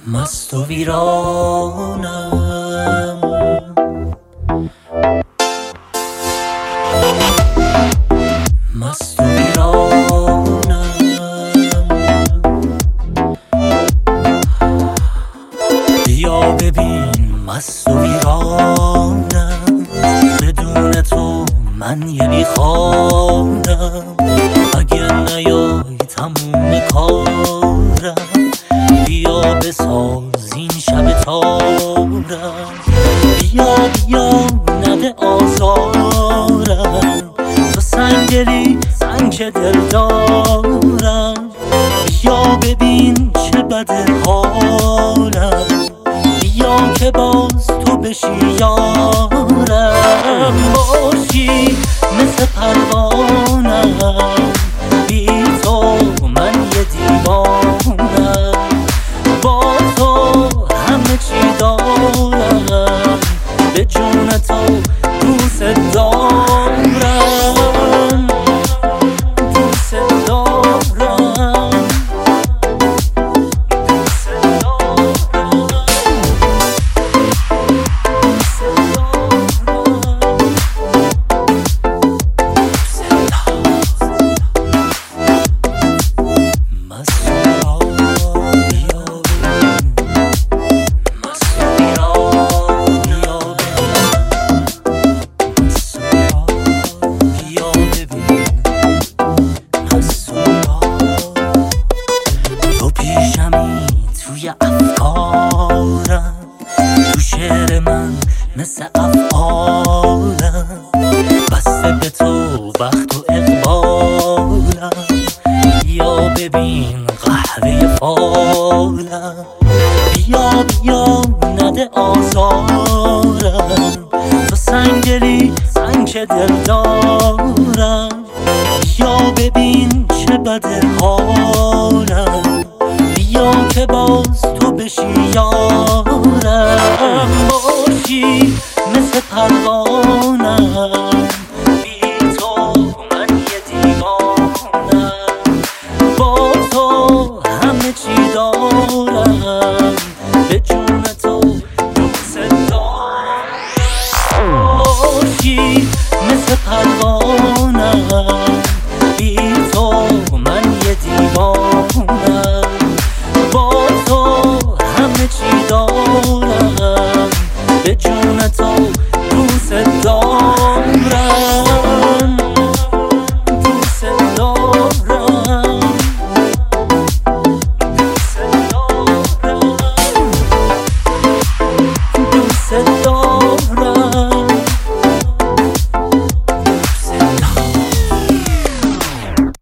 مست و ویرانم، مست و ویرانم. بیا ببین مست و ویرانم، بدون تو من یه بیخوانم. اگه نیای تموم کارم، بیا بساز این شب تارم. بیا نده آزارم، تو سنگلی سنگ دل دارم. بیا ببین چه بده حالم، بیا که باز تو بشی یارم. باشی مثل پروانم، بی تو من یه دیوانم. با تو همه چی دارم، به جون تو دوست دارم، دوست دارم، دوست دارم، دوست توی افکارم، تو شعر من مثل افعالم. بسته به تو بخت و اقبالم، بیا ببین قهوه فالم. بیا نده آزارم، تو سنگلی سنگ دل دارم. بیا ببین چه بده حالم، بیا که باز تو بشی یارم. باشی مثل پروانم،